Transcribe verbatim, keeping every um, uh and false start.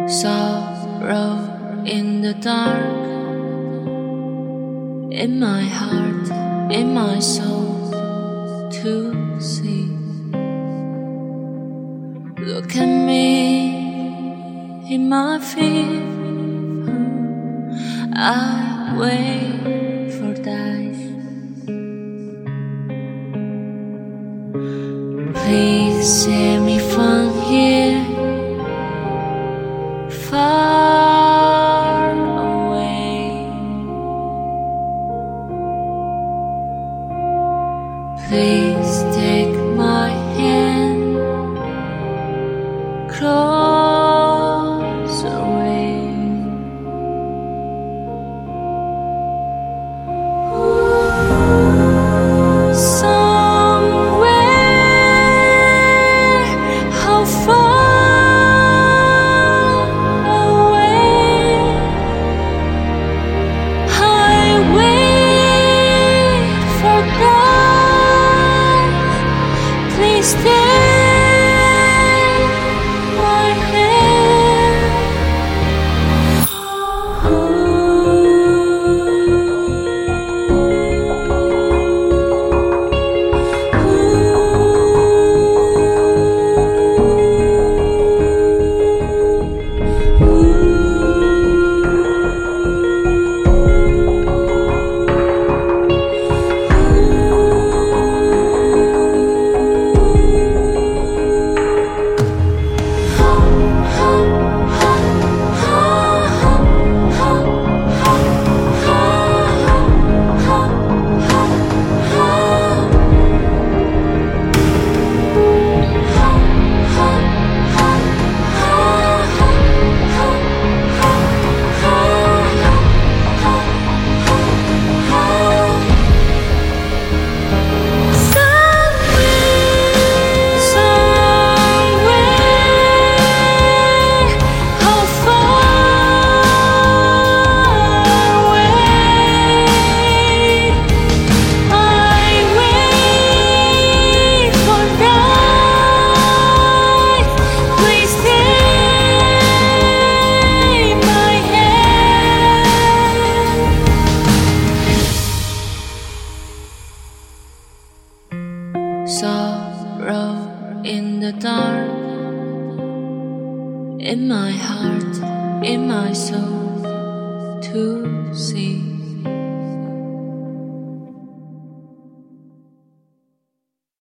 sorrow in the dark, in my heart, in my soul, to see. Look at me in my fear, I wait for that. Please see me from here, far away. Please take my hand, close away. Somewhere, how far away, I wait for God. Please take my hand. Sorrow in the dark, in my heart, in my soul, to see.